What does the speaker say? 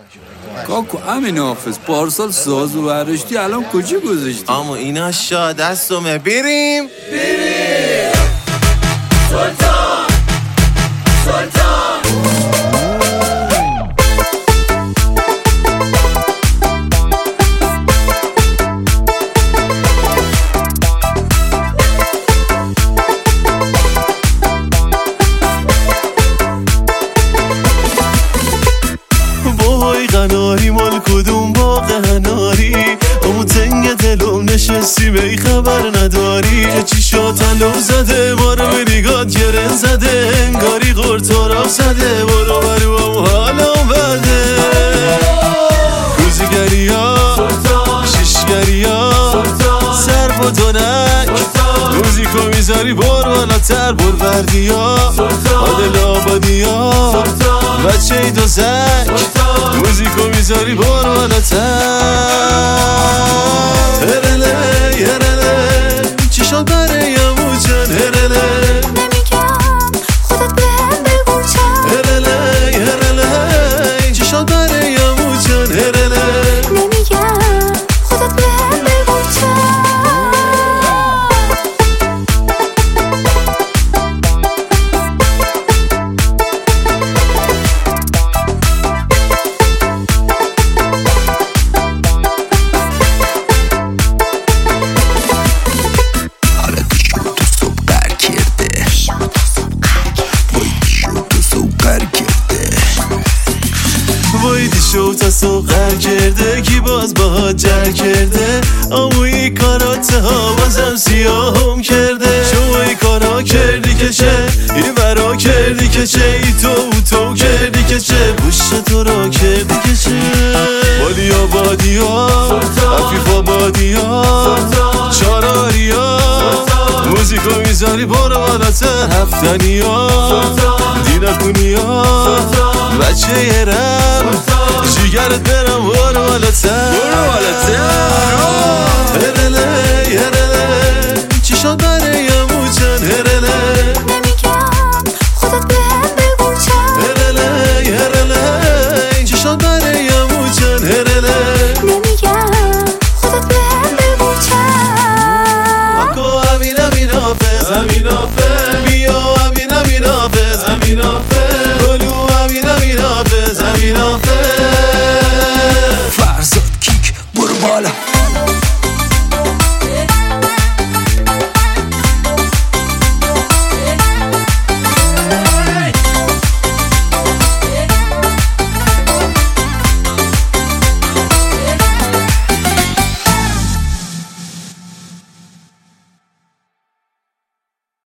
کاکو امین حافظ پارسال ساز و برداشتی الان کجا گذاشتی؟ اما اینا شا دستمه بریم سلطان وای قناری مال کدوم باغ هناری همون تنگ دلم نشستی بی خبر نداری چی شد تلو زده ما رو به نگات گرن زده انگاری قرطارم زده برو برو هم حالم بده روزگری ها ششگری ها سر با دونک موزیکو میذاری بر بالاتر بر بردی ها آدل آبادی ها بچه ای دو زک موزیکو میذاری بر بالاتر هرله هرله چی شد برای امو جان هرله نمیگم خودت بهم بگو چند هرله هرله چی شد برای امو جان هرله نمیگم خودت بهم بگو چند وای دیشو تا سوقر کرده کی باز باهات جر کرده اموی کارات ها بازم سیاهم کرده شوی کارا کردی که چه این برا کردی که چه ای تو کردی که چه پشت تو را کردی که چه والی آبادی ها عفیف آبادی ها چاراری ها موزیکو میذاری برو بالاتر هفتنی ها دینکونی ها بچه یه رم جیگرت برم برو بالاتر